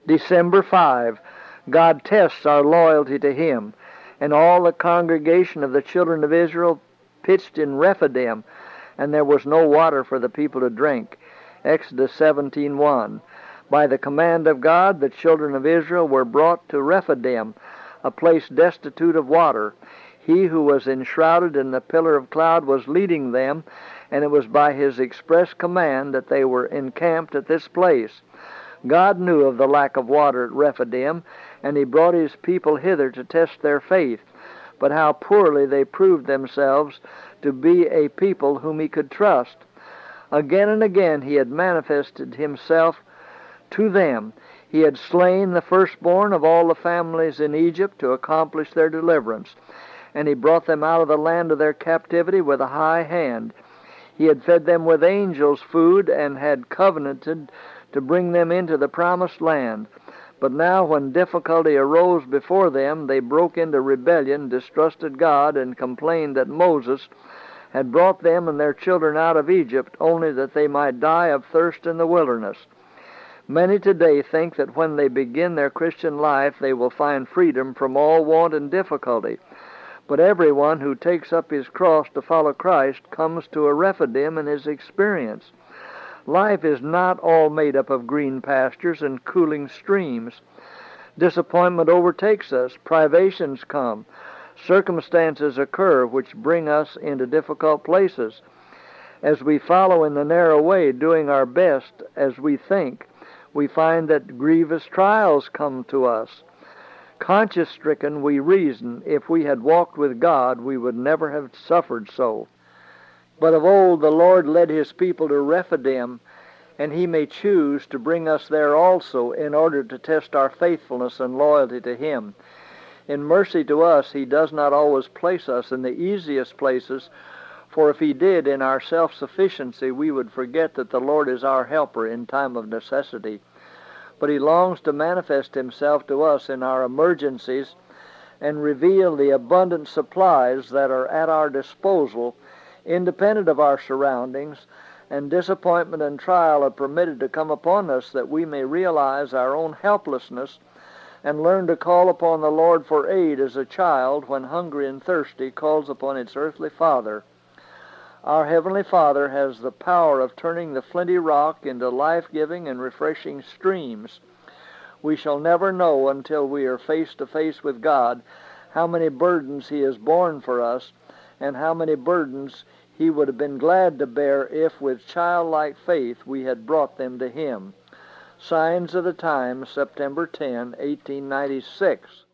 December 5. God tests our loyalty to Him. And all the congregation of the children of Israel pitched in Rephidim, and there was no water for the people to drink. Exodus 17:1. By the command of God, the children of Israel were brought to Rephidim, a place destitute of water. He who was enshrouded in the pillar of cloud was leading them, and it was by His express command that they were encamped at this place. God knew of the lack of water at Rephidim, and He brought His people hither to test their faith. But how poorly they proved themselves to be a people whom He could trust. Again and again He had manifested Himself to them. He had slain the firstborn of all the families in Egypt to accomplish their deliverance, and He brought them out of the land of their captivity with a high hand. He had fed them with angels' food and had covenanted to bring them into the promised land. But now when difficulty arose before them, they broke into rebellion, distrusted God, and complained that Moses had brought them and their children out of Egypt only that they might die of thirst in the wilderness. Many today think that when they begin their Christian life they will find freedom from all want and difficulty. But everyone who takes up his cross to follow Christ comes to a Rephidim in his experience. Life is not all made up of green pastures and cooling streams. Disappointment overtakes us, privations come, circumstances occur which bring us into difficult places. As we follow in the narrow way, doing our best as we think, we find that grievous trials come to us. Conscience-stricken, we reason, if we had walked with God, we would never have suffered so. But of old the Lord led His people to Rephidim, and He may choose to bring us there also in order to test our faithfulness and loyalty to Him. In mercy to us, He does not always place us in the easiest places, for if He did, in our self-sufficiency, we would forget that the Lord is our helper in time of necessity. But He longs to manifest Himself to us in our emergencies and reveal the abundant supplies that are at our disposal, independent of our surroundings, and disappointment and trial are permitted to come upon us that we may realize our own helplessness and learn to call upon the Lord for aid as a child, when hungry and thirsty, calls upon its earthly father. Our Heavenly Father has the power of turning the flinty rock into life-giving and refreshing streams. We shall never know until we are face to face with God how many burdens He has borne for us, and how many burdens He would have been glad to bear if, with childlike faith, we had brought them to Him. Signs of the Times, September 10, 1896.